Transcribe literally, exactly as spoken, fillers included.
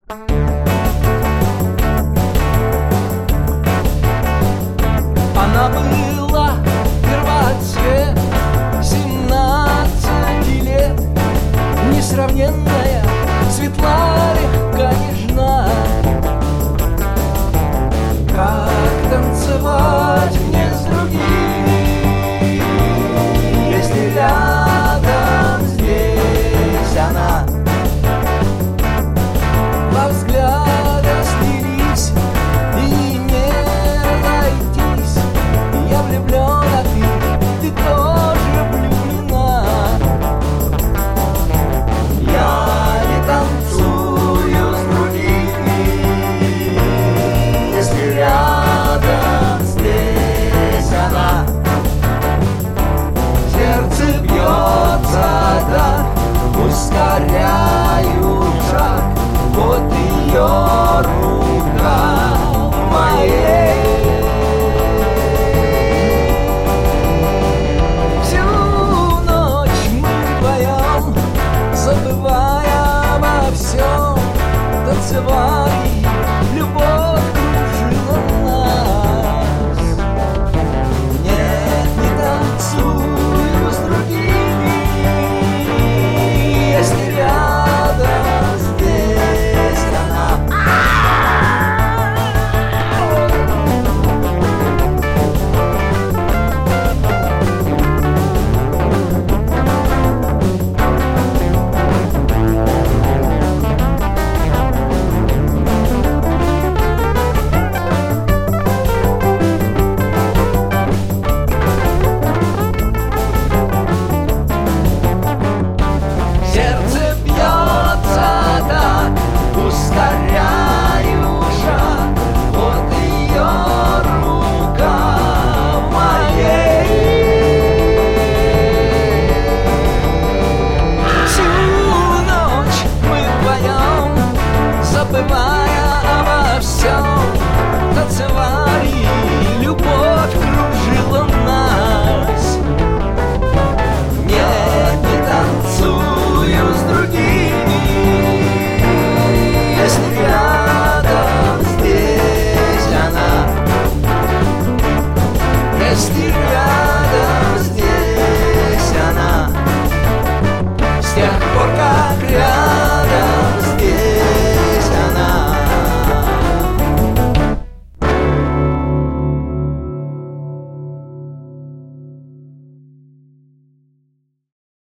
Она была первоцвет семнадцати лет, несравненная, светла, легка, нежна. Как танцевать мне с другими, если рядом здесь она? Два взгляда слились и не разойтись. Я влюблен, а ты, ты тоже влюблена. Я не танцую с другими, если рядом здесь она. Сердце бьется так, ускоряю шаг, вот ее рука в моей. Всю ночь мы вдвоем, забывая обо всем, танцевали